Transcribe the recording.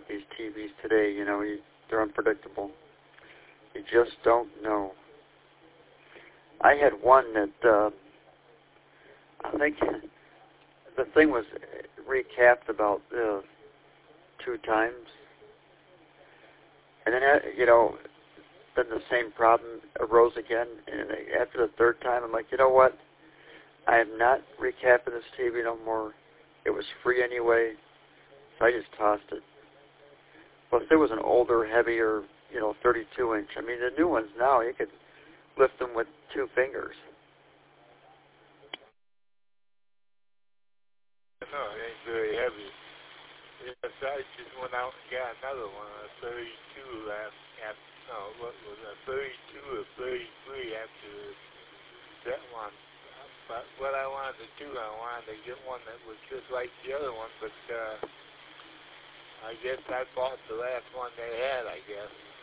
with these TVs today. They're unpredictable. You just don't know. I had one that I think the thing was recapped about 2 times, and then then the same problem arose again. And after the 3rd time, I'm like, you know what? I am not recapping this TV no more. It was free anyway, so I just tossed it. Plus, there was an older, heavier, 32-inch. I mean, the new ones now, you could lift them with 2 fingers. No, it ain't very heavy. Yes, I just went out and got another one, a 32 what was a 32 or 33 after that one. But what I wanted to do, I wanted to get one that was just like the other one, but I guess I bought the last one they had, I guess.